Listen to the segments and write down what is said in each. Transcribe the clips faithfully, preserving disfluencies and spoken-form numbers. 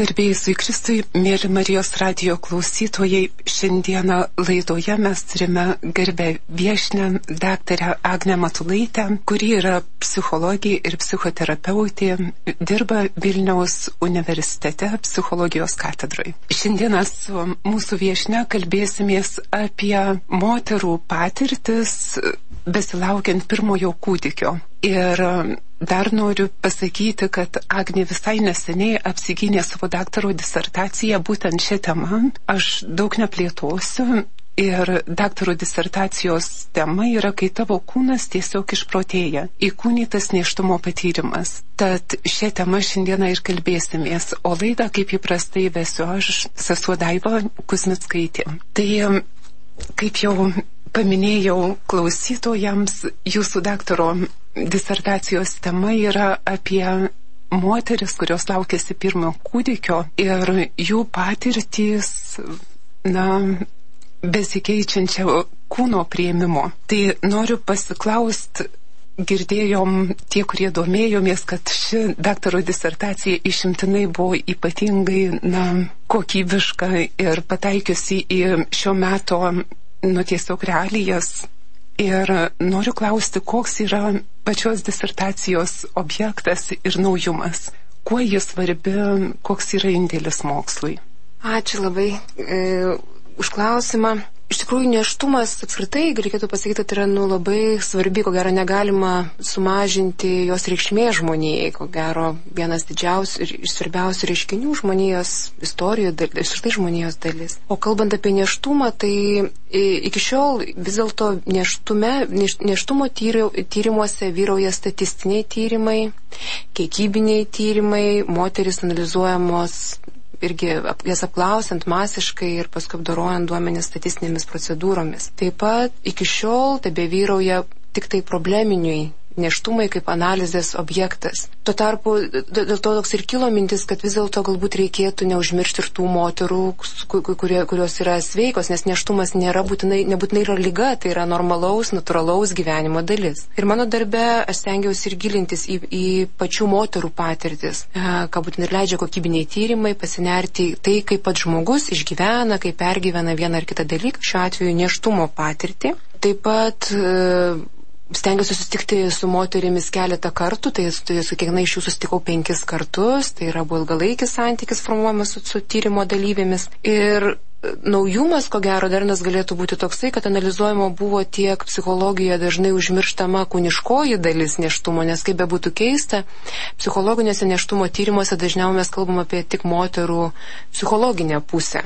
Garbėjusui Kristui, mėly Marijos radijo klausytojai, šiandieną laidoje mes turime garbę viešnią daktarę Agnę Matulaitę, kuri yra psichologė ir psichoterapeutė, dirba Vilniaus universitete psichologijos katedroje. Šiandieną su mūsų viešnia kalbėsimės apie moterų patirtis besilaukiant pirmojo kūdikio. Ir dar noriu pasakyti, kad Agnė visai neseniai apsigynė savo daktaro disertaciją būtent šią temą. Aš daug neplėtosiu ir daktaro disertacijos tema yra, kai tavo kūnas tiesiog išprotėja, įkūnytas nėštumo patyrimas. Tad šią temą šiandieną ir kalbėsimės, o laidą kaip įprastai vesiu aš, sesuo Daiva Kuzmickaitė. Tai, kaip jau paminėjau klausytojams, jūsų daktaro disertacijos tema yra apie moteris, kurios laukėsi pirmo kūdikio ir jų patirtys, na, besikeičiančio kūno priėmimo. Tai noriu pasiklaust, girdėjom tie, kurie domėjomės, kad ši daktaro disertacija išimtinai buvo ypatingai, na, kokybiška ir pataikiusi į šio meto, nu, tiesiog realijas. Ir noriu klausti, koks yra pačios disertacijos objektas ir naujumas. Kuo jis svarbi, koks yra indėlis mokslui? Ačiū labai e, už klausimą. Iš tikrųjų, nėštumas apskritai, reikėtų pasakyti, tai yra nu, labai svarbi, ko gero negalima sumažinti jos reikšmės žmonijai, ko gero vienas didžiausių ir svarbiausių reiškinių žmonijos istorijoje, ištai žmonijos dalis. O kalbant apie nėštumą, tai iki šiol vis dėlto nėštume, nėš, nėštumo tyrimuose vyrauja statistiniai tyrimai, kiekybiniai tyrimai, moteris analizuojamos irgi jas apklausiant masiškai ir paskui apdorojant duomenis statistinėmis procedūromis. Taip pat iki šiol tebe vyrauja tik tai probleminiai nėštumai kaip analizės objektas. Tuo tarpu dėl to toks ir kilo mintis, kad vis dėlto galbūt reikėtų neužmiršti ir tų moterų, kurie, kurios yra sveikos, nes nėštumas nėra būtinai, nebūtinai yra liga, tai yra normalaus, natūralaus gyvenimo dalis. Ir mano darbe aš stengiausi ir gilintis į, į pačių moterų patirtis, ką būtinai ir leidžia kokybiniai tyrimai, pasinerti tai, kaip pats žmogus išgyvena, kaip pergyvena vieną ar kitą dalyką, šiuo atveju nėštumo patirtį. Taip pat stengiuosi susitikti su moterimis keletą kartų, tai, tai su kiekviena iš jų susitikau penkis kartus, tai yra buvo ilgalaikis santykis formuojamas su, su tyrimo dalyvėmis. Ir naujumas, ko gero, dar nes galėtų būti toksai, kad analizuojama buvo tiek psichologijoje dažnai užmirštama kūniškoji dalis nėštumo, nes kaip bebūtų keista, psichologinėse nėštumo tyrimuose dažniau mes kalbam apie tik moterų psichologinę pusę.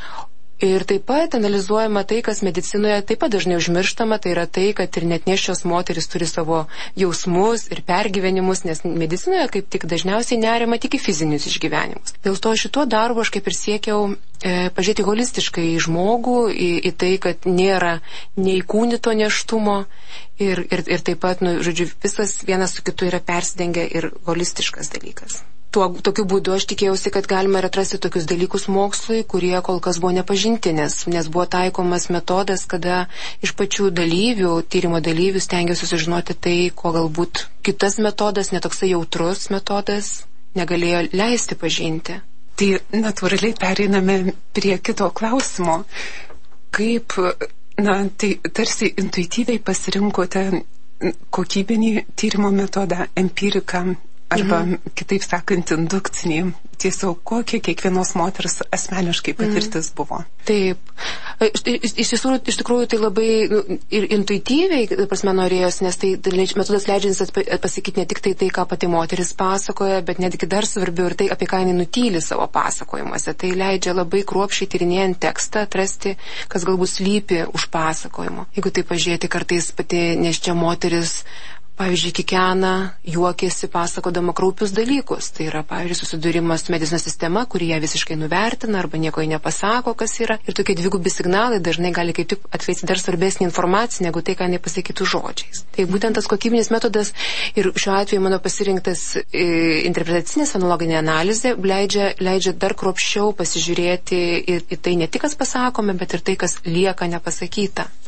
Ir taip pat analizuojama tai, kas medicinoje taip pat dažnai užmirštama, tai yra tai, kad ir net nėščios moteris turi savo jausmus ir pergyvenimus, nes medicinoje kaip tik dažniausiai nerima tik į fizinius išgyvenimus. Dėl to šituo darbu aš kaip ir siekiau e, pažiūrėti holistiškai į žmogų, į, į tai, kad nėra neįkūnyto nėštumo ir, ir, ir taip pat, nu, žodžiu, visas vienas su kitu yra persidengia ir holistiškas dalykas. Tuo, tokiu būdu aš tikėjausi, kad galima atrasti tokius dalykus mokslui, kurie kol kas buvo nepažinti, nes, nes buvo taikomas metodas, kada iš pačių dalyvių, tyrimo dalyvių stengiausi sužinoti tai, ko galbūt kitas metodas, netoksai jautrus metodas, negalėjo leisti pažinti. Tai natūraliai pereiname prie kito klausimo. Kaip, na, tai tarsi intuityviai pasirinkote kokybinį tyrimo metodą, empiriką, arba, mhm. kitaip sakant, indukcinį. Tiesiog kokia kiekvienos moters asmeniškai patirtis mhm. buvo. Taip. Iš, iš, iš tikrųjų tai labai nu, ir intuityviai, prasme, norėjos, nes tai metodas leidžiantis pasakyti ne tik tai, tai, ką pati moteris pasakoja, bet netgi dar svarbiau ir tai, apie ką jinai nutyli savo pasakojimuose. Tai leidžia labai kruopščiai tyrinėjant tekstą atrasti, kas galbūt slypi už pasakojimo. Jeigu tai pažiūrėti, kartais pati nėščia moteris pavyzdžiui, kikena, juokėsi, pasakodama kraupius dalykus. Tai yra, pavyzdžiui, susidūrimas su medicinos sistema, kuri ją visiškai nuvertina arba nieko jai nepasako, kas yra. Ir tokie dvigubi signalai dažnai gali kaip tik atskleisti dar svarbesnį informaciją, negu tai, ką jinai pasakytų žodžiais. Tai būtent tas kokybinis metodas ir šiuo atveju mano pasirinktas e, interpretacinė fenologinė analizė leidžia, leidžia dar kruopščiau pasižiūrėti į, į tai ne tik, kas pasakome, bet ir tai, kas lieka nepasakyta.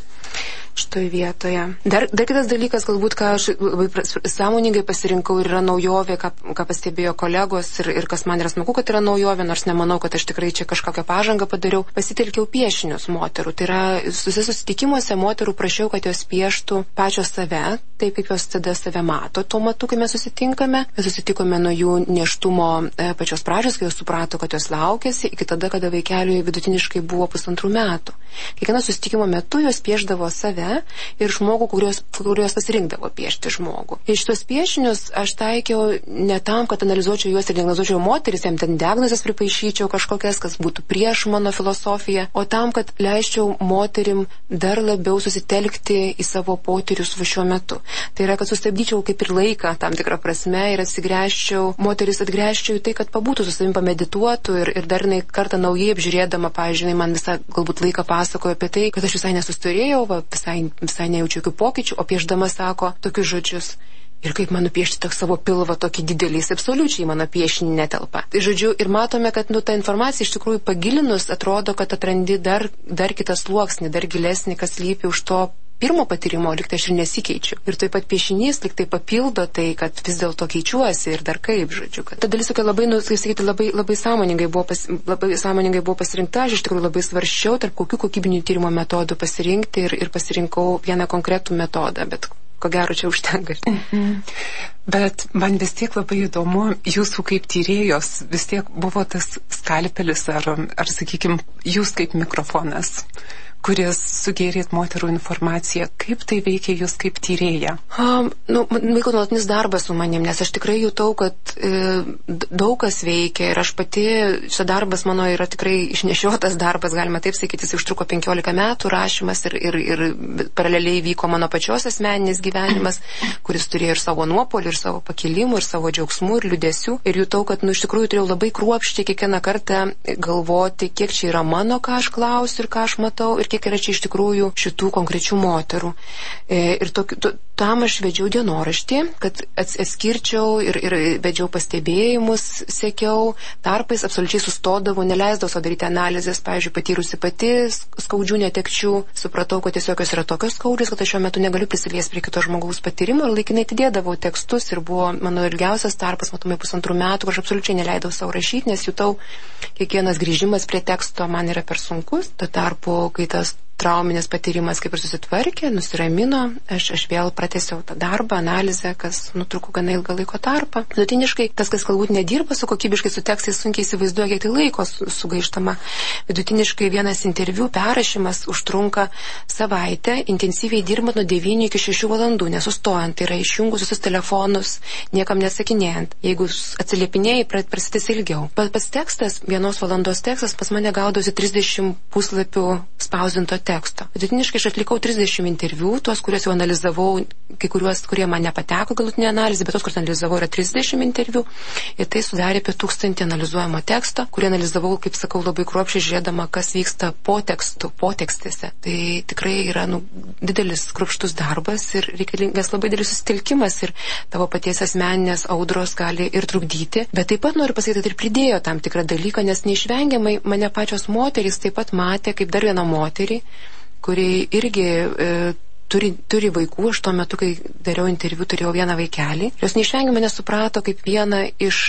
šitoje vietoje. Dar, dar kitas dalykas, galbūt, ką aš labai sąmoningai pasirinkau ir yra naujovė, ką, ką pastebėjo kolegos ir, ir kas man yra smagu, kad yra naujovė, nors nemanau, kad aš tikrai čia kažkokią pažangą padariau, pasitelkiau piešinius moterų. Tai yra, susitikimuose moterų prašiau, kad jos pieštų pačios save, taip kaip jos tada save mato tuo metu, kai mes susitinkame. Mes susitikome nuo jų nėštumo e, pačios pradžios, kai jos suprato, kad jos laukėsi, iki tada, kada vaikeliui vidutiniškai buvo pusantrų metų. Kiekvieną susitikimo metu jos pieždavo save ir žmogų, kurios, kurios pasirinkdavo piešti žmogų. Ir šitos piešinius aš taikiau ne tam, kad analizuočiau juos ir diagnozuočiau moteris, jam ten diagnozes pripaišyčiau kažkokias, kas būtų prieš mano filosofiją, o tam, kad leisčiau moterim dar labiau susitelkti į savo potyrius va šiuo metu. Tai yra, kad sustabdyčiau kaip ir laiką tam tikrą prasme ir atsigręžčiau, moteris atgręžčiau į tai, kad pabūtų su savim, pamedituotų ir, ir dar kartą naujai apžiūrėdama, pavyzdžiui, man visą galbūt laiką pasakojo apie tai, kad aš visai nesusturėjau, va, visai, visai nejaučiu jokių pokyčių, o pieždama sako tokius žodžius. Ir kaip man nupiešti tokį savo pilvą tokį didelį, jis absoliučiai mano piešinį netelpa. Tai žodžiu, ir matome, kad nu, ta informacija iš tikrųjų pagilinus atrodo, kad atrandi dar, dar kitą sluoksnį, dar gilesnį, kas lypi už to pirmo patyrimo, lyg tai aš ir nesikeičiu. Ir taip pat piešinys lyg tai papildo tai, kad vis dėlto keičiuosi ir dar kaip, žodžiu. Kad ta dalis tokia labai, nu, kaip sakyti, labai, labai, sąmoningai buvo pas, labai sąmoningai buvo pasirinkta, aš iš tikrųjų labai svarsčiau, tarp kokių kokybinių tyrimo metodų pasirinkti ir, ir pasirinkau vieną konkretų metodą, bet ko gero čia užtenka. Mhm. Bet man vis tiek labai įdomu, jūsų kaip tyrėjos vis tiek buvo tas skalpelis ar, ar sakykime, jūs kaip mikrofonas, kuris sugėrėt moterų informaciją. Kaip tai veikia jūs kaip tyrėja? Um, nu, vyko nuolatinis darbas su manim, nes aš tikrai jutau, kad e, daug kas veikia ir aš pati, šis darbas mano yra tikrai išnešiotas darbas, galima taip sakyti, jis užtruko penkiolika metų rašymas ir, ir, ir paraleliai vyko mano pačios asmeninis gyvenimas, kuris turėjo ir savo nuopolį, ir savo pakilimų, ir savo džiaugsmų, ir liūdesių. Ir jutau, kad nu, iš tikrųjų turėjau labai kruopščiai kiekvieną kartą galvoti, kiek čia yra mano, ką aš klausiu ir ką aš matau, ir kiek yra čia iš tikrųjų šitų konkrečių moterų. E, ir tokiu, to, tam aš vedžiau dienoraštį, kad atskirčiau ir, ir vedžiau pastebėjimus, sekiau, tarpais absoliučiai sustodavau, neleisdavau savo daryti analizės, pavyzdžiui, patyrusi pati skaudžių netekčių, supratau, kad tiesiog jos yra tokios skaudžios, kad aš šiuo metu negaliu prisiliesti prie kito žmogaus patyrimo ir laikinai atidėdavau tekstus ir buvo mano ilgiausias tarpas, matomai pusantrų metų, kur aš absoliučiai neleidau savo rašyti, nes jutau, kiekvienas grįžimas prie teksto man yra per sunkus. Tuo tarpu, kai tas trauminis patyrimas kaip ir susitvarkė, nusiramino, aš, aš vėl pratęsiau tą darbą, analizę, kas nutruko gana ilgą laiko tarpą. Vidutiniškai, tas, kas galbūt nedirba su kokybiškai su tekstais, sunkiai įsivaizduoja, kiek tai laiko sugaištama. Vidutiniškai vienas interviu perrašymas užtrunka savaitę, intensyviai dirba nuo devynių iki šešių valandų, nesustojant, tai yra išjungus visus telefonus, niekam nesakinėjant. Jeigu atsiliepinėjai, prasidės ilgiau. Pats tekstas, vienos valandos tekstas, pas mane gaudosi trisdešimt puslapių spausdinto teksto. Vidutiniškai aš atlikau trisdešimt interviu, tuos, kuriuos jau analizavau, kai kuriuos, kurie man nepateko galutinė analizė, bet tos, kur analizavau, yra trisdešimt interviu. Ir tai sudarė apie tūkstantį analizuojamo teksto, kurį analizavau, kaip sakau, labai kruopščiai žiūrėdama, kas vyksta po tekstų, po tekstėse. Tai tikrai yra nu, didelis kruopštus darbas ir reikalingas labai didelis susitelkimas ir tavo paties asmeninės audros gali ir trukdyti. Bet taip pat noriu pasakyti, kad ir pridėjo tam tikrą dalyką, nes neišvengiamai mane pačios moterys taip pat matė kaip dar vieną moterį, kuri irgi e, turi, turi vaikų. Aš tuo metu, kai dariau interviu, turėjau vieną vaikelį. Jos neišvengiamai nesuprato kaip vieną iš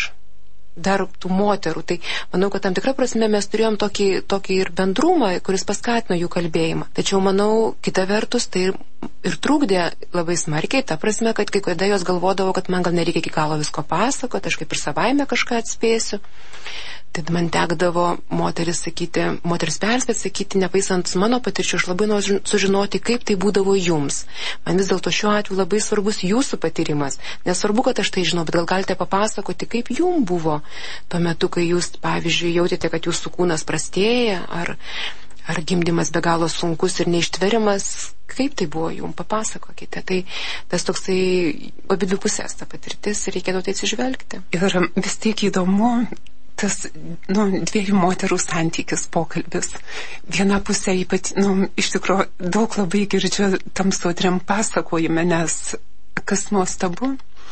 dar tų moterų. Tai manau, kad tam tikrą prasme mes turėjom tokį, tokį ir bendrumą, kuris paskatino jų kalbėjimą. Tačiau manau, kita vertus, tai ir, ir trukdė labai smarkiai, ta prasme, kad kai kada jos galvodavo, kad man gal nereikia iki galo visko pasakoti, aš kaip ir savaime kažką atspėsiu. Tai man tekdavo moteris sakyti, moteris perspėti sakyti, nepaisant mano patirčių, aš labai noriu sužinoti, kaip tai būdavo jums. Man vis dėlto šiuo atveju labai svarbus jūsų patyrimas. Nesvarbu, kad aš tai žinau, bet gal galite papasakoti, kaip jums buvo tuo metu, kai jūs, pavyzdžiui, jautėte, kad jūsų kūnas prastėja, ar, ar gimdymas be galo sunkus ir neištveriamas. Kaip tai buvo jums? Papasakokite. Tai tas toksai abidvi pusės ta patirtis ir reikėtų tai atsižvelgti. Ir vis tiek įdomu tas, nu, dviejų moterų santykis, pokalbis. Viena pusė ypat, nu, iš tikrųjų daug labai girdžiu tam sodriam pasakojime, nes kas nuostabu,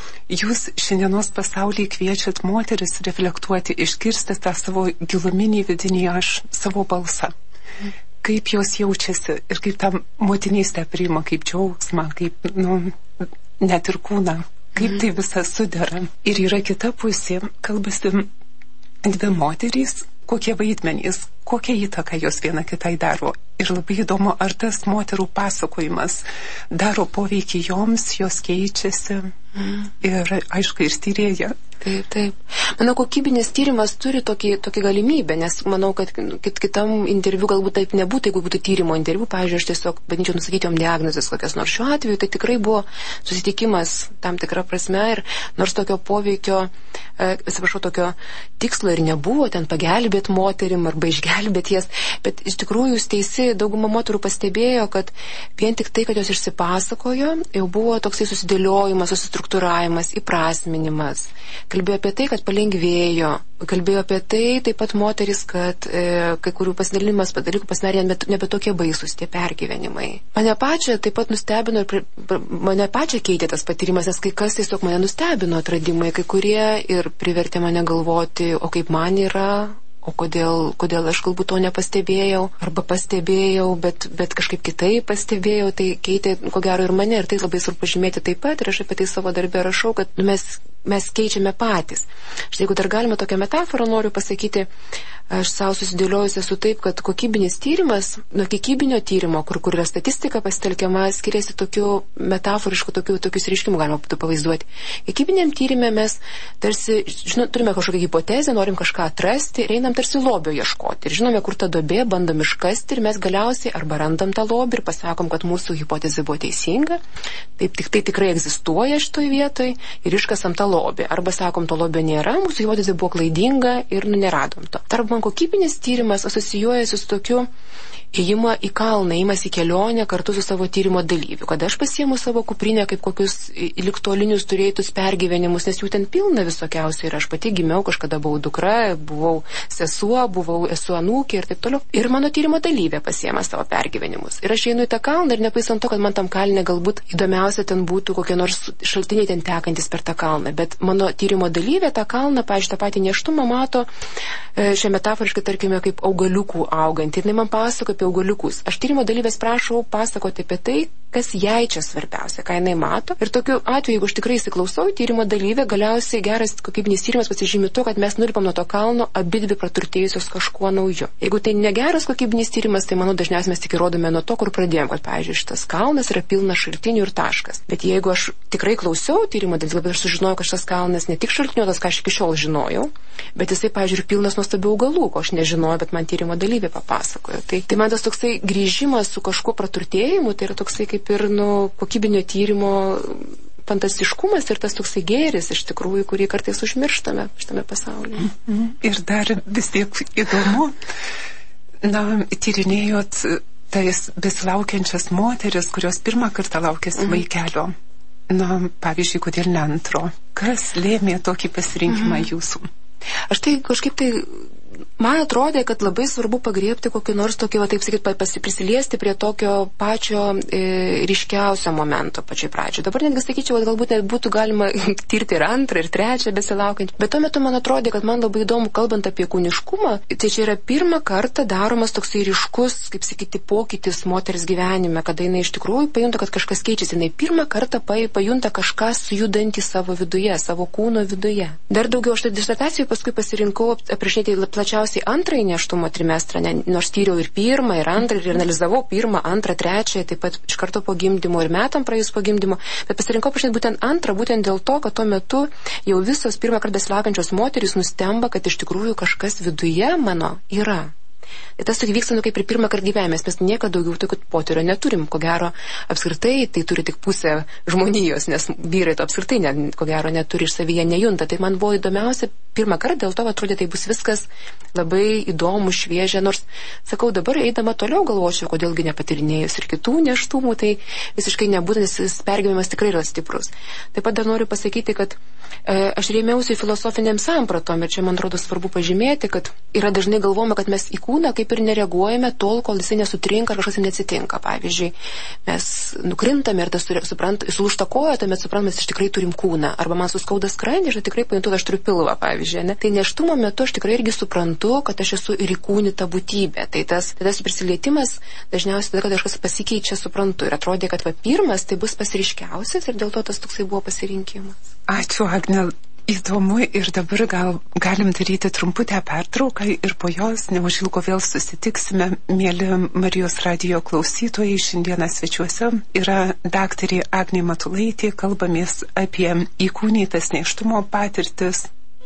jūs šiandienos pasaulyje kviečiat moteris reflektuoti, išgirsti tą savo giluminį vidinį aš, savo balsą. kaip jos jaučiasi ir kaip tą motinystę priima, kaip džiaugsmą, kaip, nu, net ir kūną, kaip tai visas sudera. Ir yra kita pusė, kalbasi dvi moterys, kokie vaidmenys, kokią įtaką jos viena kitai daro. Ir labai įdomu, ar tas moterų pasakojimas daro poveikį joms, jos keičiasi. Mm. Ir aišku, ir tyrėja. Taip, taip. Manau, kokybinis tyrimas turi tokį, tokį galimybę, nes manau, kad kit, kitam interviu galbūt taip nebūtų, jeigu būtų tyrimo interviu. Pavyzdžiui, aš tiesiog bandyčiau nusakyti jom diagnozes kokias nors. Šiuo atveju tai tikrai buvo susitikimas tam tikra prasme ir nors tokio poveikio, e, atsiprašau, tokio tikslo ir nebuvo, ten pagelbėti moterim arba išgelbėti jas, bet iš tikrųjų jūs teisi, dauguma moterų pastebėjo, kad vien tik tai, kad jos išsipasakojo, jau buvo toksai susidėliojimas, susistruktūravimas, įprasminimas. Kalbėjo apie tai, kad palengvėjo, kalbėjo apie tai taip pat moteris, kad e, kai kurių pasidalinimas dalykų pasidarė nebe, nebe tokie baisus tie pergyvenimai. Mane pačią taip pat nustebino ir mane pačią keitė tas patyrimas, nes kai kas tiesiog mane nustebino atradimai, kai kurie ir privertė mane galvoti, o kaip man yra, o kodėl, kodėl aš galbūt to nepastebėjau, arba pastebėjau, bet, bet kažkaip kitaip pastebėjau, tai keitė ko gero ir mane, ir tai labai svarbu pažymėti taip pat, ir aš apie tai savo darbę rašau, kad nu, mes mes keičiame patys. Štai jeigu dar galima tokią metaforą noriu pasakyti, aš savo susidėliojusi esu taip, kad kokybinis tyrimas nuo kiekybinio tyrimo, kur, kur yra statistika pasitelkiama, skiriasi tokiu metaforišku, tokiu, tokius reiškimų galima būtų pavaizduoti. Kiekybiniam tyrime mes tarsi, žinau, turime kažkokią hipotezę, norim kažką atrasti ir einam tarsi lobio ieškoti. Ir žinome, kur ta duobė, bandom iškasti ir mes galiausiai arba randam tą lobį ir pasakom, kad mūsų hipotezė buvo teisinga, taip tik tai tikrai egzistuoja šitoj vietoj ir iškasam tą lobį. Arba sakom, to lobio nėra, mūsų hipotezė buvo klaidinga ir nu neradom to. Tarp man kokybinis tyrimas asocijuojasi su tokiu ėjimą į kalną, ėjimas į kelionę kartu su savo tyrimo dalyviu. Kada aš pasiemu savo kuprinę kaip kokius ligtolinius turėtus pergyvenimus, nes jų ten pilna visokiausių ir aš pati gimiau, kažkada buvau dukra, buvau sesuo, buvau esu anūkė ir taip toliau. Ir mano tyrimo dalyvė pasiema savo pergyvenimus. Ir aš einu į tą kalną ir nepaisant to, kad man tam kalne galbūt įdomiausia ten būtų kokie nors šaltiniai ten tekantis per tą kalną. Bet mano tyrimo dalyvė tą kalną, pavyzdžiui, tą patį nėštumą mato šią metaforiškai, tarkime, kaip augaliukų augant. Ir jinai man pasako apie augaliukus. Aš tyrimo dalyvės prašau pasakoti apie tai, kas jai čia svarbiausia, ką jinai mato. Ir tokiu atveju, jeigu aš tikrai įsiklausau į tyrimo dalyvę, galiausiai geras kokybinis tyrimas pasižymi to, kad mes nulipam nuo to kalno abidvi praturtėjusios kažkuo nauju. Jeigu tai negeras kokybinis tyrimas, tai manau dažniausiai mes tik įrodome nuo to, kur pradėjom, kad, pavyzdžiui, šitas kalnas yra pilnas šaltinių ir taškas. Bet jeigu aš tikrai klausiau tyrimo dalyvę, bet aš sužinojau, kad šitas kalnas ne tik šaltiniuotas, ką aš iki šiol žinojau, bet jisai, pavyzdžiui, pilnas nuostabių augalų, ko aš nežinojau, bet man tyrimo dalyvė papasakojo. Tai, tai man tas toksai grįžimas su kažkuo praturtėjimu, tai yra toksai kaip ir nu, kokybinio tyrimo fantastiškumas ir tas toksai gėris iš tikrųjų, kurį kartais užmirštame šitame pasaulyje. Mm-hmm. Ir dar vis tiek įdomu, na, tyrinėjot tais besilaukiančias moteris, kurios pirmą kartą laukėsi mm-hmm. vaikelio. Na, pavyzdžiui, kodėl ne antro? Kas lėmė tokį pasirinkimą mm-hmm. jūsų? Aš tai kažkaip tai man atrodė, kad labai svarbu pagriebti kokį nors tokį, va, taip sakyt, prisiliesti prie tokio pačio e, ryškiausio momento pačioj pradžioje. Dabar netgi sakyčiau, kad galbūt net būtų galima tirti ir antrą, ir trečią besilaukiant. Bet tuo metu man atrodė, kad man labai įdomu, kalbant apie kūniškumą, tai čia yra pirmą kartą daromas toksai ryškus, kaip sakyti, pokytis moters gyvenime, kada jinai iš tikrųjų pajunta, kad kažkas keičiasi. Jinai pirmą kartą pajunta kažką sujudantį savo viduje, savo kūno viduje. Dar daugiau aš tai disertacijoje paskui pasirinkau aprašyti plačiausiai antrąjį nėštumo trimestrą, ne, nors tyriau ir pirmą, ir antrą, ir analizavau pirmą, antrą, trečią, taip pat iš karto po gimdymo ir metam praėjus po gimdymo, bet pasirinkau pažiūrėti būtent antrą, būtent dėl to, kad tuo metu jau visos pirmą kartą besilaukiančios moterys nustemba, kad iš tikrųjų kažkas viduje mano yra. Ir tas tokia vyksta, nu, kaip ir pirmą kartą gyvenime, mes niekada daugiau tokių potyrio neturim, ko gero apskritai tai turi tik pusę žmonijos, nes vyrai to apskritai, ne, ko gero neturi iš savyje nejunta. Tai man buvo įdomiausia pirmą kartą, dėl to atrodė, tai bus viskas labai įdomu, šviežia, nors, sakau, dabar eidama toliau galvočiau, kodėlgi nepatirinėjus ir kitų nėštumų, tai visiškai nebūtent, nes pergyvenimas tikrai yra stiprus. Taip pat dar noriu pasakyti, kad e, aš rėmiausi filosofiniam sampratom ir čia man atrodo svarbu pažymėti, kad yra dažnai galvojama, kad mes į kūną kaip ir nereaguojame tol, kol jisai nesutrinka ar kažkas neatsitinka. Pavyzdžiui, mes nukrintame ir tas suprant, sulūžta koja, tuomet suprantam, mes iš tikrai turim kūną. Arba man suskauda skrandį, aš tikrai pajuntu, kad aš turiu pilvą, pavyzdžiui. pavyzdžiui, ne? Tai nėštumo metu aš tikrai irgi suprantu, kad aš esu ir įkūnyta būtybė. Tai tas, tai tas prisilietimas dažniausiai tada, kad kažkas pasikeičia, suprantu. Ir atrodė, kad va, pirmas tai bus pasiriškiausias ir dėl to tas toksai buvo pasirinkimas. Ačiū, Agne. Įdomu ir dabar gal galim daryti trumputę pertrauką ir po jos neužilgo vėl susitiksime. Mėly Marijos radijo klausytojai, šiandieną svečiuose yra daktarė Agnė Matulaitė, kalbamės apie įkūnytas nėštumo patirtis.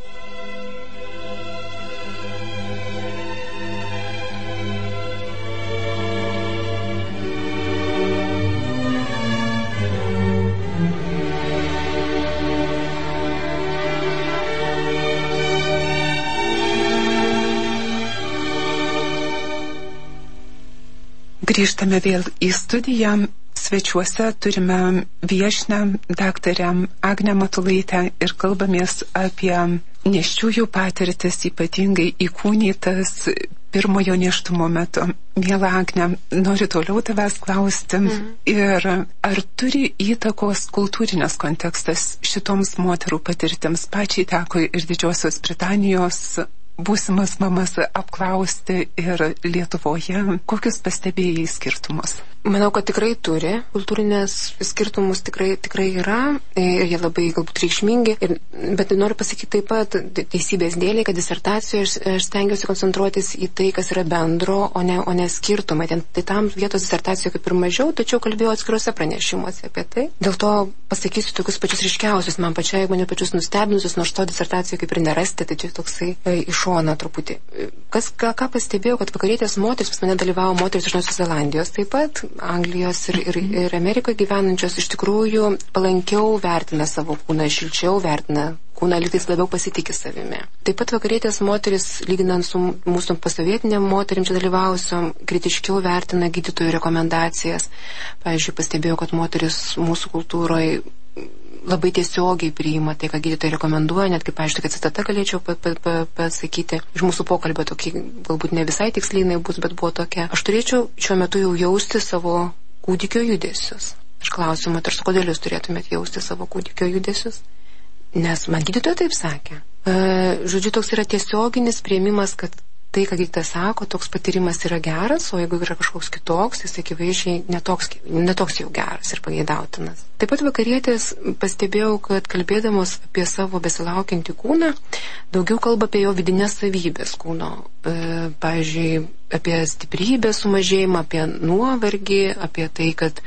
Grįžtame vėl į studiją. Svečiuose turime viešnią daktarę Agnę Matulaitę ir kalbamės apie nėščiųjų patirtis, ypatingai įkūnytas pirmojo nėštumo metu. Miela Agne, noriu toliau tavęs klausti. Mm. Ir ar turi įtakos kultūrinės kontekstas šitoms moterų patirtims? Pačiai teko ir Didžiosios Britanijos būsimas mamas apklausti ir Lietuvoje. Kokius pastebėjai skirtumus? Manau, kad tikrai turi. Kultūrinės skirtumus tikrai, tikrai yra ir jie labai galbūt reikšmingi. Ir, bet noriu pasakyti taip pat teisybės dėlei, kad disertacijoje aš, aš stengiuosi koncentruotis į tai, kas yra bendro, o ne, o ne skirtumai. Tai, tai tam vietos disertacijoje kaip ir mažiau, tačiau kalbėjau atskiruose pranešimuose apie tai. Dėl to pasakysiu tokius pačius ryškiausius, man pačiai, mane pačius nustebinusius, nors to disertacijoje kaip ir nerasti, tai čia toksai e, iš šono truputį. Kas, ką, ką pastebėjau, kad vakarietės moteris, pas mane dalyvavo moteris iš Naujosios Zelandijos taip pat, Anglijos ir, ir, ir Amerikoje gyvenančios, iš tikrųjų palankiau vertina savo kūną, šilčiau vertina kūną, lygtais labiau pasitikė savimi. Taip pat vakarietės moteris, lyginant su mūsų pasovietinėm moterim čia dalyvavusiom, kritiškiau vertina gydytojų rekomendacijas. Pavyzdžiui, pastebėjau, kad moteris mūsų kultūroje labai tiesiogiai priima tai, ką gydytojai rekomenduoja, net kaip, pavyzdžiui, kad citata galėčiau pa, pa, pa, pasakyti. Iš mūsų pokalbio tokį, galbūt ne visai tikslinai bus, bet buvo tokia. Aš turėčiau šiuo metu jau jausti savo kūdikio judesius. Aš klausiu moters, kodėl jūs turėtumėt jausti savo kūdikio judesius? Nes man gydytoja taip sakė. E, žodžiu, toks yra tiesioginis priėmimas, kad tai, ką gydytojas sako, toks patyrimas yra geras, o jeigu yra kažkoks kitoks, jis akivaizdžiai netoks, netoks jau geras ir pageidautinas. Taip pat vakarietės pastebėjau, kad kalbėdamos apie savo besilaukiantį kūną, daugiau kalba apie jo vidinės savybės kūno. E, pavyzdžiui, apie stiprybės sumažėjimą, apie nuovargį, apie tai, kad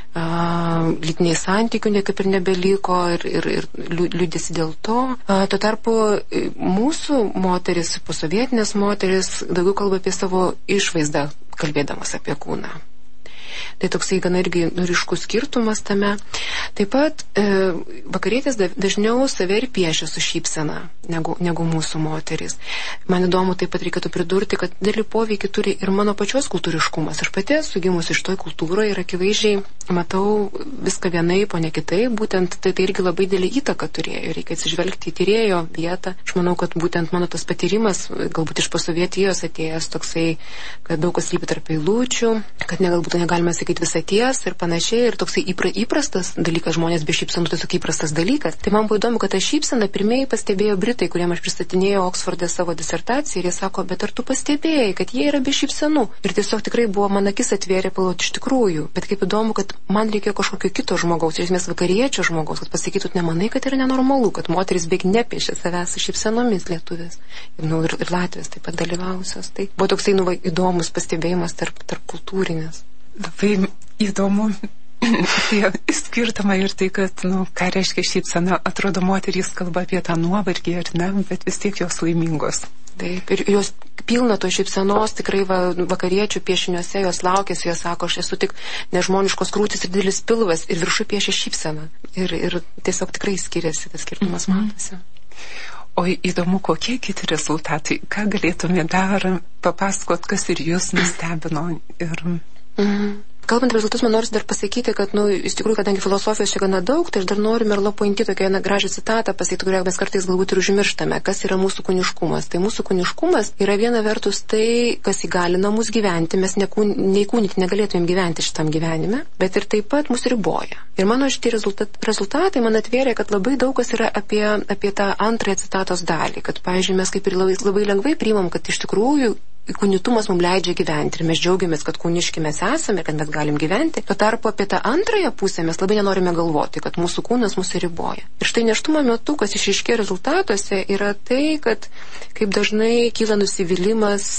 a, lytiniai santykių niekaip ir nebeliko ir, ir, ir liūdėsi dėl to. A, tuo tarpu mūsų moteris, posovietinės moteris, daugiau kalba apie savo išvaizdą, kalbėdamas apie kūną. Tai toksai gana irgi ryškus skirtumas tame. Taip pat e, vakarietės dažniau save ir piešia su šypsena negu, negu mūsų moteris. Man įdomu, taip pat reikėtų pridurti, kad didelį poveikį turi ir mano pačios kultūriškumas. Aš pati esu gimusi iš toj kultūroje ir akivaizdžiai matau viską vienaip, o ne kitaip. Būtent tai, tai irgi labai didelį įtaką turėjo. Reikia atsižvelgti į tyrėjo vietą. Aš manau, kad būtent mano tas patyrimas, galbūt iš posovietijos atėjęs toksai, kad daug kas slypi tarp eilučių, kad ne, galbūt negalime sakyti visą tiesą ir panašiai. Ir toksai įpra, įprastas dalykas, žmonės be šypsenų, tiesiog įprastas dalykas. Tai man buvo įdomu, kad tą šypseną pirmieji pastebėjo Britai, kuriem aš pristatinėjau Oksforde savo disertaciją, ir jie sako, bet ar tu pastebėjai, kad jie yra be šypsenų? Ir tiesiog tikrai buvo, man akis atvėrė, palauti iš tikrųjų. Bet kaip įdomu, kad man reikėjo kažkokio kito žmogaus, iš esmės vakariečio žmogaus, kad pasakytų, nemanai, kad yra nenormalu, kad moteris beveik nepiešia savęs su šypsenomis lietuvės. Ir, nu, ir, ir Latvijos taip pat dalyvavusios. Tai buvo toksai nu, įdomus pastebėjimas tarp, tarp kultūrinės. Labai įdomu. Tie skirtumai ir tai, kad, nu, ką reiškia šypsena, atrodo, moterys kalba apie tą nuovargį ar ne, bet vis tiek jos laimingos. Taip, ir jos pilna to šypsenos, tikrai va, vakariečių piešiniuose jos laukėsi, jos sako, aš esu tik nežmoniškos krūtis ir didelis pilvas ir viršų piešia šypseną. Ir, ir tiesiog tikrai skiriasi, tas skirtumas mm-hmm. matosi. O įdomu, kokie kiti rezultatai, ką galėtume dar papasakot, kas ir jūs nustebino ir... Mm-hmm. kalbant apie rezultatus, man noriu dar pasakyti, kad, nu, iš tikrųjų, kadangi filosofijos čia gana daug, tai aš dar noriu Merlo Ponti tokią vieną gražią citatą pasakyti, kurią mes kartais galbūt ir užmirštame, kas yra mūsų kūniškumas. Tai mūsų kūniškumas yra viena vertus tai, kas įgalina mus gyventi, mes neįkūnyti negalėtumėm gyventi šitam gyvenime, bet ir taip pat mus riboja. Ir mano šitie rezultat, rezultatai man atvėrė, kad labai daug kas yra apie, apie tą antrąją citatos dalį, kad, pavyzdžiui, mes kaip ir labai, labai lengvai priimam, kad iš tikrųjų kūnitumas mums leidžia gyventi ir mes džiaugiamės, kad kūniški mes esame ir kad mes galim gyventi. Tuo tarpu apie tą antrąją pusę mes labai nenorime galvoti, kad mūsų kūnas mūsų riboja. Ir štai nėštumo metu, kas išryškėja rezultatuose, yra tai, kad kaip dažnai kyla nusivylimas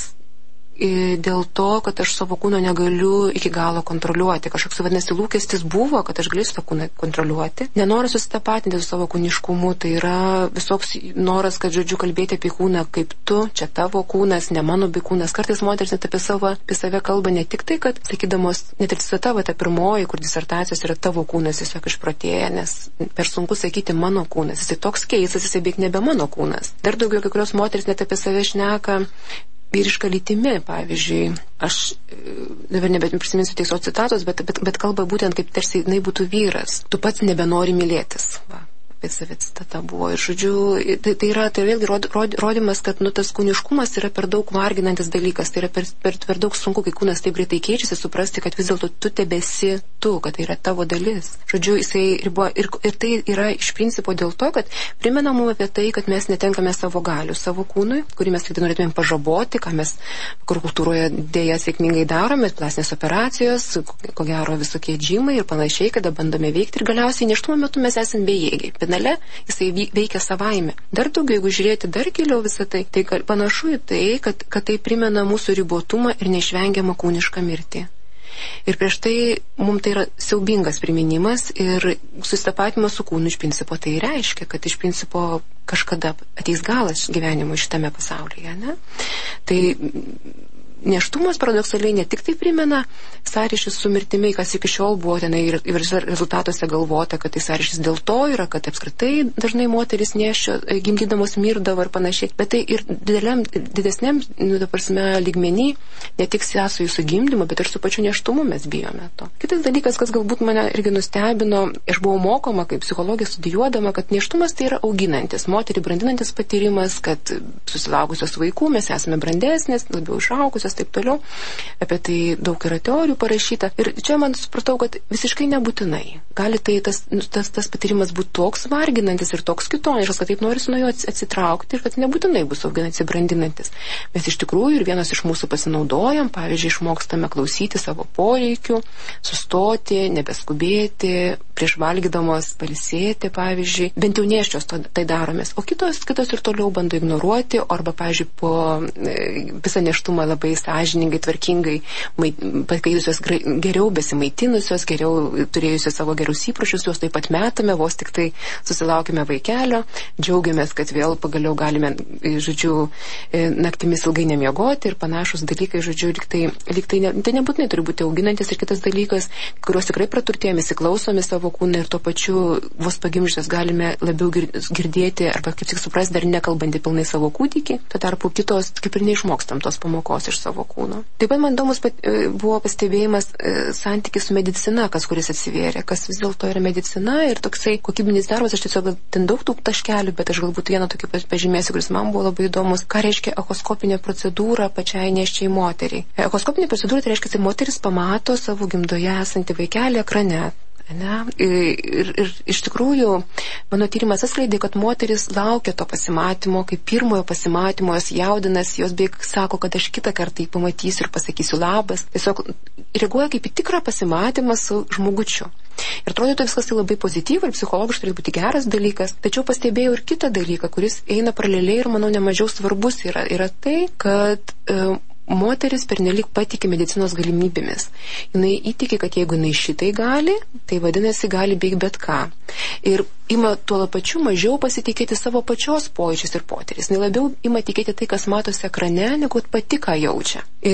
dėl to, kad aš savo kūno negaliu iki galo kontroliuoti. Kažkoks vadinasi lūkestis buvo, kad aš galėsiu tą kūną kontroliuoti. Nenoriu susitapatinti su savo kūniškumu, tai yra visoks noras, kad žodžiu kalbėti apie kūną kaip tu, čia tavo kūnas, ne mano bi kūnas. Kartais moteris net apie savo, apie save kalba ne tik tai, kad sakydamos, net ir citata ta pirmoji, kur disertacijos yra tavo kūnas, tiesiog išprotėja, nes per sunku sakyti mano kūnas. Jisai toks keistas, jisai beveik nebe mano kūnas. Dar daugiau kai kurios moteris net apie save šneka vyriška lytimi, pavyzdžiui, aš dabar nebeprisiminsiu tiesiog citatos, bet, bet, bet kalba būtent kaip tarsi jinai būtų vyras. Tu pats nebenori mylėtis. Va. Apie save citata buvo. Ir žodžiu, tai, tai yra tai vėlgi rod, rod, rodimas, kad nu, tas kūniškumas yra per daug varginantis dalykas, tai yra per, per, per daug sunku, kai kūnas taip greitai keičiasi, suprasti, kad vis dėlto tu tebesi tu, kad tai yra tavo dalis. Žodžiu, jisai ribo, ir, ir tai yra iš principo dėl to, kad primena mums apie tai, kad mes netenkame savo galių, savo kūnui, kurį mes tik norėtumėm pažaboti, ką mes kur kultūroje dėja sėkmingai darome, plastinės operacijos, ko gero visokie džimai ir panašiai, kada bandome veikti ir galiausiai nėštumo metu mes esame bejėgiai. Finale jisai veikia savaime. Dar daugiau, jeigu žiūrėti dar giliau visą tai, tai panašu į tai, kad, kad tai primena mūsų ribotumą ir neišvengiamą kūnišką mirtį. Ir prieš tai mums tai yra siaubingas priminimas ir susitapatinimas su kūnu iš principo tai reiškia, kad iš principo kažkada ateis galas gyvenimui šitame pasaulyje, ne? Tai nėštumas paradoksaliai ne tik tai primena sąryšis su mirtimi, kas iki šiol buvo tenai ir rezultatuose galvota, kad tai sąryšis dėl to yra, kad apskritai dažnai moteris nėščio gimdydamos mirdavo ir panašiai, bet tai ir dideliam, didesniam, nu, ta prasme, lygmenį, ne tik sąsajų su gimdymu, bet ir su pačiu nėštumu mes bijome to. Kitas dalykas, kas galbūt mane irgi nustebino, aš buvau mokoma kaip psichologija studijuodama, kad nėštumas tai yra auginantis, moterį brandinantis patyrimas, kad susilaukusios vaikų mes esame brandesnės, labiau išaugusios, taip toliau. Apie tai daug yra teorijų parašyta. Ir čia man supratau, kad visiškai nebūtinai. Gali tai tas, tas, tas patyrimas būti toks varginantis ir toks kitoniškas, kad taip norisi nuo jo atsitraukti ir kad nebūtinai bus auginantis, brandinantis. Mes iš tikrųjų ir vienas iš mūsų pasinaudojam, pavyzdžiui, išmokstame klausyti savo poreikių, sustoti, nebeskubėti, prieš valgydamos pailsėti, pavyzdžiui. Bent jau nėščios to, tai daromės. O kitos, kitos ir toliau bando ignoruoti, arba, pavyzdžiui, po e, visą nėštumą labai sąžiningai, tvarkingai pakaidusios geriau besimaitinusios, geriau turėjusios savo gerus įpročius, juos taip pat metame, vos tik tai susilaukime vaikelio, džiaugiamės, kad vėl pagaliau galime, žodžiu, naktimis ilgai nemiegoti ir panašus dalykai, žodžiu, lyg tai, lyg tai, ne, tai nebūtinai turi būti auginantis. Ir kitas dalykas, kuriuos tikrai praturtėjame, įsiklausome savo kūną ir tuo pačiu vos pagimžęs galime labiau girdėti arba kaip tik suprasti dar nekalbantį pilnai savo kūdikį, tuo tarpu kitos kaip ir neišmokstam tos pamokos iš savo kūno. Taip pat man įdomus pat, buvo pastebėjimas e, santykis su medicina, kas kuris atsivėrė, kas vis dėlto yra medicina ir toksai kokybinis darbas. Aš tiesiog ten daug tų taškelių, bet aš galbūt vieną tokį pažymėsiu, kuris man buvo labai įdomus. Ką reiškia echoskopinė procedūra pačiai nėščiai moteriai? Echoskopinė procedūra tai reiškia, kad moteris pamato savo gimdoje esantį vaikelį ekrane. Ne? Ir, ir, ir iš tikrųjų mano tyrimas atskleidė, kad moteris laukia to pasimatymo, kaip pirmojo pasimatymo, jos jaudinasi, jos beveik sako, kad aš kitą kartą jį pamatysiu ir pasakysiu labas. Tiesiog reaguoja kaip į tikrą pasimatymą su žmogučiu. Ir atrodytų viskas tai labai pozityvai ir psichologiškai turėtų būti geras dalykas, tačiau pastebėjau ir kitą dalyką, kuris eina paraleliai ir manau nemažiau svarbus yra, yra tai, kad e, moteris pernelyg patiki medicinos galimybėmis. Jinai įtiki, kad jeigu jinai šitai gali, tai vadinasi gali beveik bet ką. Ir ima tuo pačiu mažiau pasitikėti savo pačios pojūčiais ir potyris. Jinai labiau ima tikėti tai, kas matosi ekrane, negu pati ką jaučia. Ir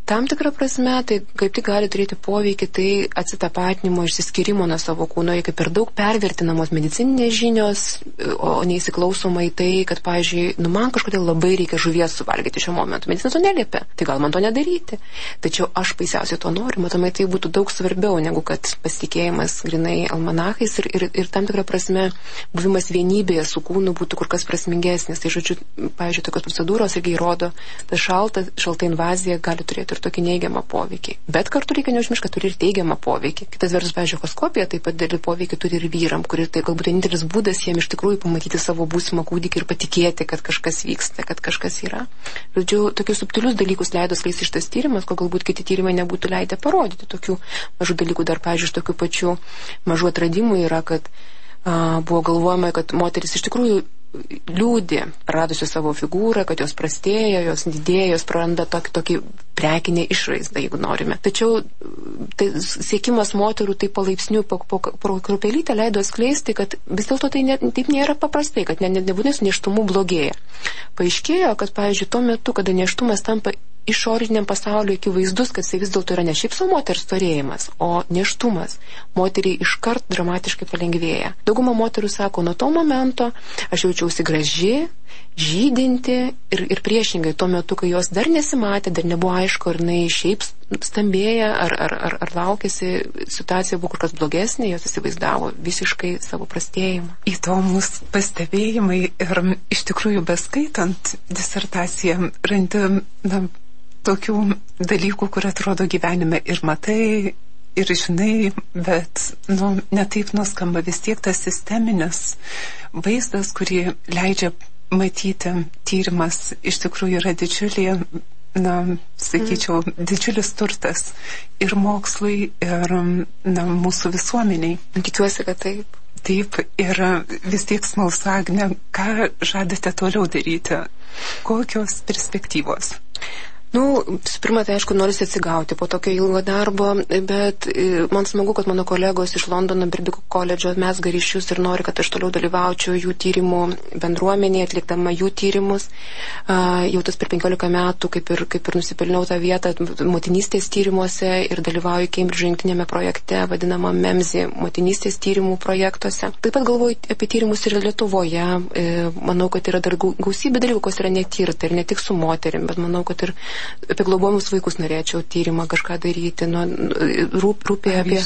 tam tikrą prasme tai kaip tik gali turėti poveikį tai atsitapatinimo, išsiskyrimo nuo savo kūno, kaip per daug pervertinamos medicininės žinios, o neįsiklausoma į tai, kad, pavyzdžiui, nu man kažkodėl labai reikia žuvies suvalgyti šiuo momentu. Medicina to neliepia, tai gal man to nedaryti. Tačiau aš baisiausiai to noriu, matomai tai būtų daug svarbiau negu kad pasitikėjimas grinai almanachais ir, ir, ir tam tikrą prasme buvimas vienybėje su kūnu būtų kur kas prasmingesnis. Tai žodžiu, pavyzdžiui, tokios procedūros irgi įrodo, ta šalta, šalta invazija gali turėti ir tokį neigiamą poveikį. Bet kartu reikia neužmiršti, kad turi ir teigiamą poveikį. Kitas vertus, pavyzdžiui, echoskopija taip pat didelį poveikį turi ir vyram, kur tai galbūt vienintelis būdas jiems iš tikrųjų pamatyti savo būsimą kūdikį ir patikėti, kad kažkas vyksta, kad kažkas yra. Žodžiu, tokius subtilius dalykus leido skleisti šitas tyrimas, ko galbūt kiti tyrimai nebūtų leidę parodyti. Tokių mažų dalykų dar, pavyzdžiui, iš tokių pačių mažų atradimų yra, kad a, buvo galvojama, kad moteris iš tikrųjų liūdė, praradusi savo figūrą, kad jos prastėja, jos didėja, jos praranda tokį, tokį prekinę išvaizdą, jeigu norime. Tačiau tai, siekimas moterų taip palaipsniui po, po, po kruopelytę leido skleisti, kad vis dėlto tai ne, taip nėra paprastai, kad ne, ne, nebūtinai su nėštumu blogėja. Paaiškėjo, kad, pavyzdžiui, tuo metu, kada nėštumas tampa išoriniam pasauliu akivaizdus, kad tai vis dėlto yra ne šiaip savo moters storėjimas, o nėštumas. Moteriai iškart dramatiškai palengvėja. Dauguma moterų sako, nuo to momento aš jaučiausi graži, žydinti ir, ir priešingai tuo metu, kai jos dar nesimatė, dar nebuvo aišku, ar jinai šiaip stambėja, ar, ar, ar, ar laukėsi, situacija buvo kur kas blogesnė, jos įsivaizdavo visiškai savo prastėjimą. Įdomus pastebėjimai ir iš tikrųjų beskaitant disertaciją randi na, tokių dalykų, kur atrodo gyvenime ir matai, ir žinai, bet nu, netaip nuskamba vis tiek tas sisteminis vaizdas, kurį leidžia matyti tyrimas, iš tikrųjų yra didžiulė, na, sakyčiau, mm. didžiulis turtas ir mokslui, ir na, mūsų visuomeniai. Tikiuosi, kad taip. Taip, ir vis tiek smalsu, Agne, ką žadate toliau daryti? Kokios perspektyvos? Nu, pirmą, tai aišku, norisi atsigauti po tokio ilgo darbo, bet man smagu, kad mano kolegos iš Londono Birbiko koledžo mezga ryšius ir nori, kad aš toliau dalyvaučiau jų tyrimų bendruomenėje, atlikdama jų tyrimus. Jau tas per penkiolika metų, kaip ir, kaip ir nusipelniau tą vietą motinystės tyrimuose ir dalyvauju Cambridge jungtinėme projekte, vadinama MEMSI motinystės tyrimų projektuose. Taip pat galvoju apie tyrimus ir Lietuvoje. Manau, kad yra dar gausybė dalykų, kas yra netirta ir ne tik su moterim, bet manau, kad ir apie globojamus vaikus norėčiau tyrimą kažką daryti, nu, rūp, rūpė apie...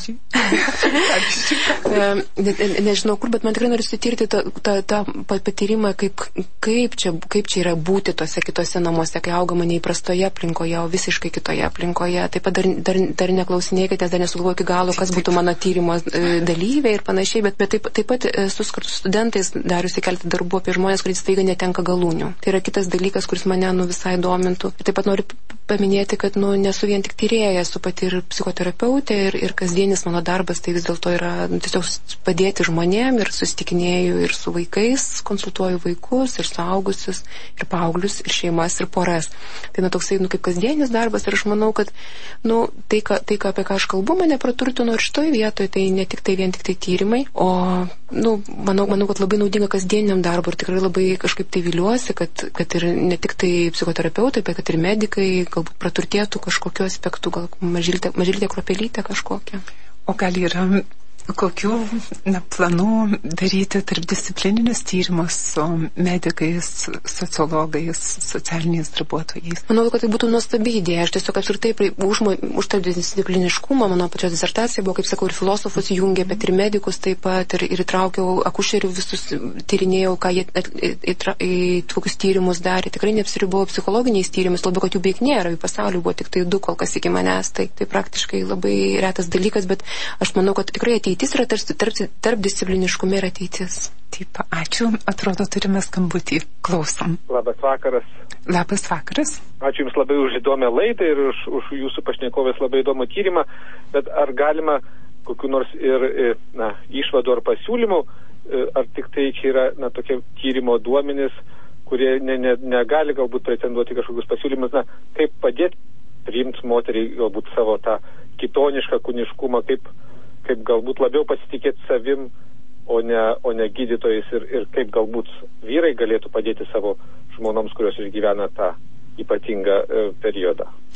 ne, ne, nežinau kur, bet man tikrai noriu sutirti tą, tą, tą patyrimą, kaip, kaip, čia, kaip čia yra būti tose kitose namuose, kai augama neįprastoje aplinkoje, o visiškai kitoje aplinkoje. Taip pat dar, dar, dar neklausinėkite, nes dar nesugalvoju iki galo, kas būtų mano tyrimo dalyviai ir panašiai, bet, bet taip, taip pat su studentais dariusi kelti darbų apie žmonės, kuris staiga netenka galūnių. Tai yra kitas dalykas, kuris mane nu, visai domintų. Taip pat noriu paminėti, kad nu, nesu vien tik tyrėja, esu pati ir psichoterapeutė ir, ir kasdienis mano darbas tai vis dėlto yra nu, tiesiog padėti žmonėm ir susitikinėju ir su vaikais, konsultuoju vaikus ir suaugusius ir paauglius ir šeimas ir poras. Tai nu, toksai nu, kaip kasdienis darbas ir aš manau, kad nu, tai, ka, tai ka, apie ką aš kalbu, mane praturtino ir šitoj vietoje, tai ne tik tai vien tik tai tyrimai, o nu, manau, manau, kad labai naudinga kasdieniam darbui ir tikrai labai kažkaip tai viliuosi, kad, kad ir ne tik tai psichoterapeutai, bet kad ir medikai galbūt praturtėtų kažkokiu aspektu, gal mažytė, mažytė kruopelytė kažkokia. O gal yra kokių na, planų daryti tarpdisciplininius tyrimus su medikais, sociologais, socialiniais darbuotojais? Manau, kad tai būtų nuostabi idėja. Aš tiesiog apskritai už, už tarpdiscipliniškumą, mano pačios disertacija buvo, kaip sakau, ir filosofus jungė, bet ir medikus taip pat, ir, ir įtraukiau akušerių visus, tyrinėjau, ką jie į tokius tyrimus darė. Tikrai neapsiribojau psichologiniais tyrimais, labiau, kad jų beveik nėra, jų pasauliu buvo tik tai du kol kas iki manęs. Tai, tai praktiškai labai retas dalykas, bet aš manau, kad tikrai ateitis yra tarsi tarp, tarp discipliniškume ir ateitis. Taip, ačiū. Atrodo, turime skambutį. Klausom. Labas vakaras. Labas vakaras. Ačiū Jums labai už įdomią laidą ir už, už Jūsų pašnekovės labai įdomų tyrimą, bet ar galima kokiu nors ir na, išvadų ar pasiūlymų, ar tik tai čia yra na, tokie tyrimo duomenys, kurie ne, ne, negali galbūt pretenduoti kažkokius pasiūlymus, na, kaip padėti priimti moteriai galbūt savo tą kitonišką kūniškumą, kaip kaip galbūt labiau pasitikėti savim, o ne, o ne gydytojais ir, ir kaip galbūt vyrai galėtų padėti savo žmonoms, kurios išgyvena tą ypatingą e, periodą.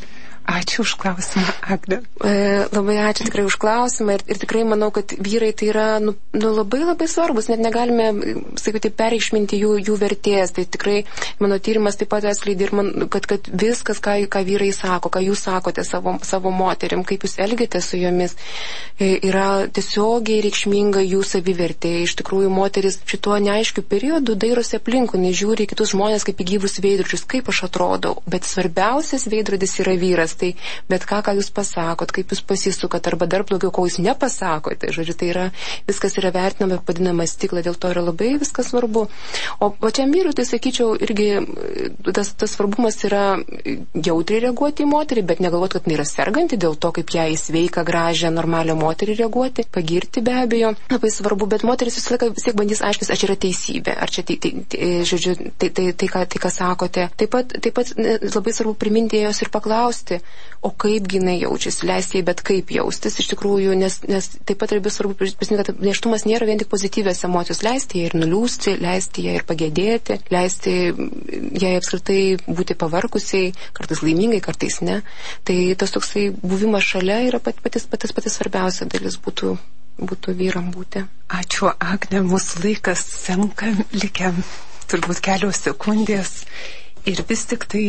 Ačiū už klausimą, Agne. E, labai ačiū tikrai už klausimą ir, ir tikrai manau, kad vyrai tai yra nu, nu, labai labai svarbus, net negalime, sakyti, pereikšminti jų, jų vertės. Tai tikrai mano tyrimas taip pat atskleidė ir man, kad, kad viskas, ką, ką vyrai sako, ką jūs sakote savo, savo moterim, kaip jūs elgiate su jomis, e, yra tiesiogiai reikšminga jų savivertė. Iš tikrųjų, moteris šituo neaiškiu periodu dairosi aplinkui, nežiūri kitus žmonės kaip į gyvus veidrodžius, kaip aš atrodau. Bet svarbiausias veidrodis yra vyras. Tai bet ką, ką jūs pasakot, kaip jūs pasisukat, arba dar blogiau, ko jūs nepasakote. Žodžiu, tai yra, viskas yra vertinama, padinama stikla, dėl to yra labai viskas svarbu. O pačiam vyrui, tai sakyčiau, irgi tas, tas svarbumas yra jautriai reaguoti į moterį, bet negalvoti, kad jinai yra serganti, dėl to, kaip ją į sveiką, gražią, normalią moterį reaguoti, pagirti be abejo, labai svarbu, bet moteris visą laiką vis tiek bandys aiškis, ar čia yra teisybė, ar čia, tai, tai, tai, žodžiu, tai, tai, tai, ką, tai, ką sakote. Taip pat, taip pat labai svarbu priminti jos ir paklausti, o kaip jinai jaučiasi, leisti jai bet kaip jaustis iš tikrųjų, nes, nes taip pat labai svarbu prisiminti, kad nėštumas nėra vien tik pozityvios emocijos, leisti jai ir nuliūsti, leisti jai ir pagėdėti, leisti jai apskritai būti pavarkusiai, kartais laimingai, kartais ne. Tai tas toksai buvimas šalia yra pat, patys, patys, patys svarbiausia dalis būtų, būtų vyram būti. Ačiū, Agne, mūsų laikas senka, likę turbūt kelios sekundės ir vis tik tai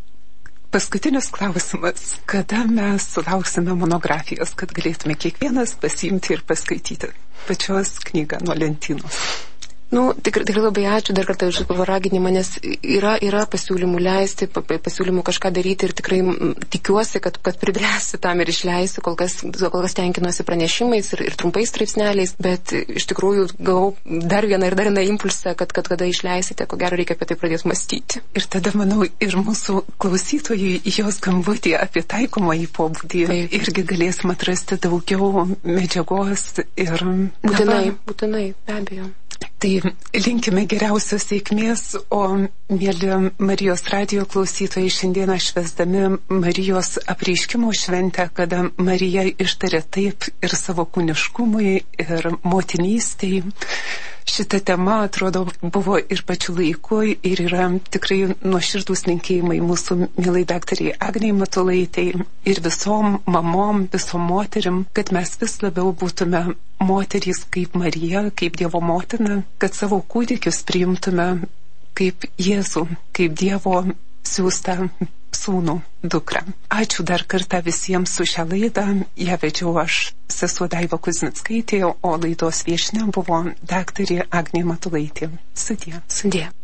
paskutinis klausimas, kada mes sulauksime monografijos, kad galėtume kiekvienas pasiimti ir paskaityti pačios knygą nuo lentynos. Nu, tikrai, tikrai labai ačiū dar kartą už paraginimą, nes yra, yra pasiūlymų leisti, pasiūlymų kažką daryti ir tikrai tikiuosi, kad, kad pribręsiu tam ir išleisiu, kol kas, kol kas tenkinuosi pranešimais ir, ir trumpais straipsneliais, bet iš tikrųjų gavau dar vieną ir dar vieną impulsą, kad, kad kada išleisite, ko gero reikia apie tai pradėti mąstyti. Ir tada, manau, ir mūsų klausytojai jos skambutį apie taikomąjį pobūdį Taip. irgi galėsim atrasti daugiau medžiagos ir... Būtinai, na, būtinai, be abejo. Tai linkime geriausios sėkmės, o mėly Marijos radijo klausytojai, šiandieną švęsdami Marijos apreiškimo šventę, kada Marija ištarė taip ir savo kūniškumui, ir motinystei. Šita tema, atrodo, buvo ir pačiu laiku ir yra tikrai nuoširdūs linkėjimai mūsų mielai daktariai Agnei Matulaitei ir visom mamom, visom moterim, kad mes vis labiau būtume moterys kaip Marija, kaip Dievo motina, kad savo kūdikius priimtume kaip Jėzų, kaip Dievo siųstą sūnų, dukrą. Ačiū dar kartą visiems su šią laidą. Ją vedžiau aš, sesuo Daiva Kuzmickaitė, o laidos viešnia buvo daktarė Agnė Matulaitė. Sudie. Sudie.